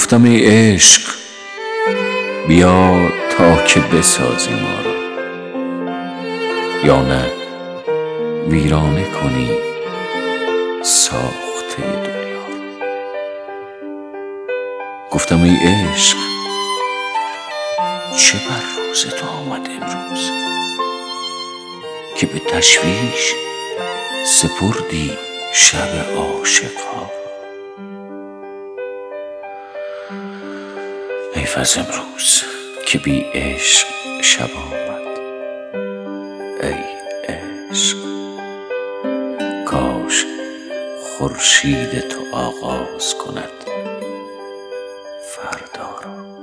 گفتم ای عشق بیا تا که بسازی ما را، یا نه ویرانه کنی ساخته دنیا را. گفتم ای عشق چه بر روز تو آمد امروز، که به تشویش سپردی شب عاشق‌ها. حیف از امروز که بی عشق شب آمد. ای عشق کاش خورشید تو آغاز کند فردا را.